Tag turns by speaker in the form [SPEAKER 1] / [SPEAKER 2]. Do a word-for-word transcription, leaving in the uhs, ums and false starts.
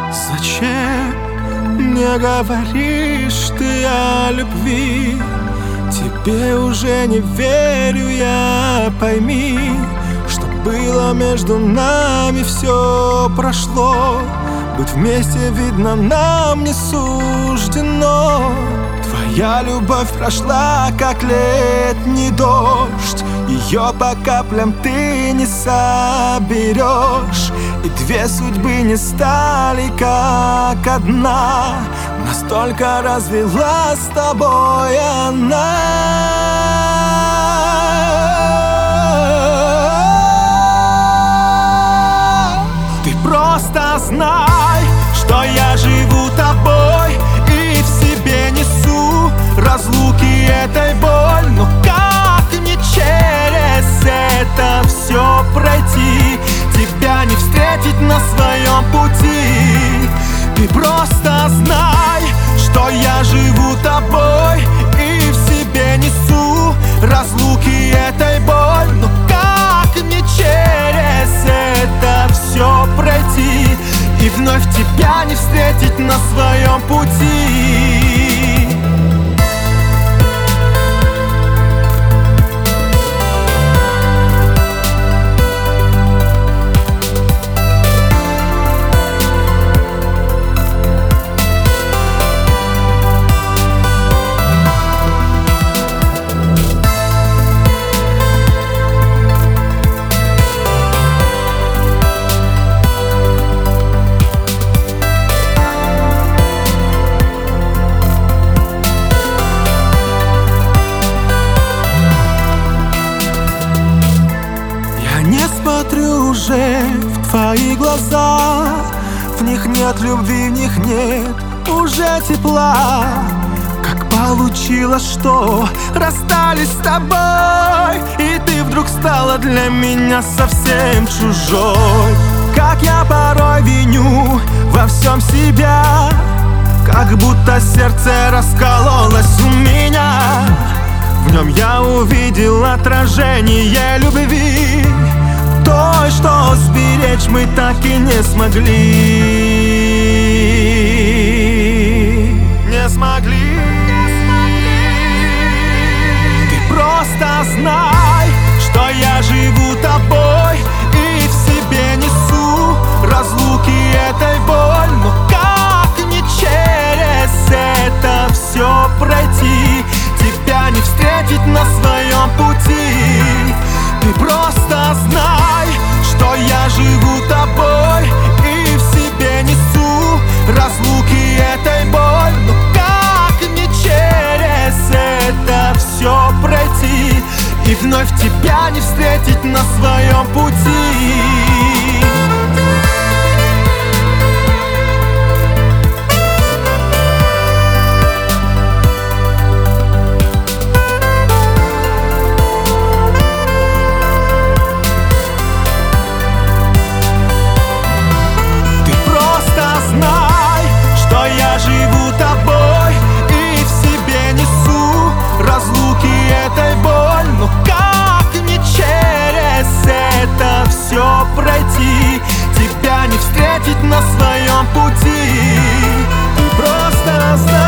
[SPEAKER 1] Зачем мне говоришь ты о любви? Тебе уже не верю я, пойми, что было между нами, все прошло. Быть вместе, видно, нам не суждено. Твоя любовь прошла, как летний дождь. Ее по каплям ты не соберешь. И две судьбы не стали как одна. Настолько развела с тобой она. Ты просто знай, что я живу тобой и в себе несу разлуки этой боль. Но как мне через это все пройти? Тебя не встретить на своем пути. Ты просто знай, что я живу тобой и в себе несу разлуки этой боль. Но как мне через это все пройти и вновь тебя не встретить на своем пути? Смотрю уже в твои глаза, в них нет любви, в них нет уже тепла. Как получилось, что расстались с тобой, и ты вдруг стала для меня совсем чужой. Как я порой виню во всем себя, как будто сердце раскололось у меня. В нем я увидел отражение любви, той, что сберечь мы так и не смогли. Не смогли. Ты просто знай, что я живу тобой и в себе несу разлуки этой боль. Но как мне через это все пройти? Тебя не встретить на своем пути. Ты просто знай, что я живу тобой и в себе несу разлуки этой боль. Но как мне через это все пройти и вновь тебя не встретить на своем пути? Живу тобой и в себе несу разлуки этой боль. Но как мне через это все пройти? Тебя не встретить на своем пути. Ты просто знаешь.